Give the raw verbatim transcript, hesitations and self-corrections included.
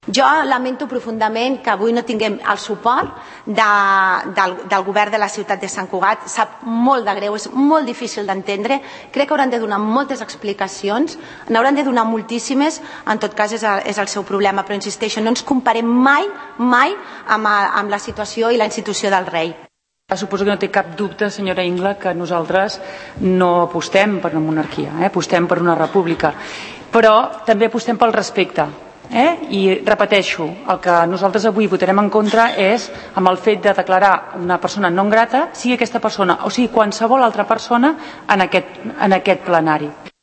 Jo lamento profundament que avui no tinguem el suport de, del, del govern de la ciutat de Sant Cugat. Sap molt de greu, és molt difícil d'entendre. Crec que hauran de donar moltes explicacions, n'hauran de donar moltíssimes, en tot cas és el, és el seu problema, però insisteixo, no ens comparem mai, mai amb, amb la situació i la institució del rei. Suposo que no té cap dubte, senyora Ingla, que nosaltres no apostem per una monarquia, eh? Apostem per una república, però també apostem pel respecte. Eh? I repeteixo, el que nosaltres avui votarem en contra és amb el fet de declarar una persona non grata, sigui aquesta persona o sigui qualsevol altra persona en aquest, en aquest plenari.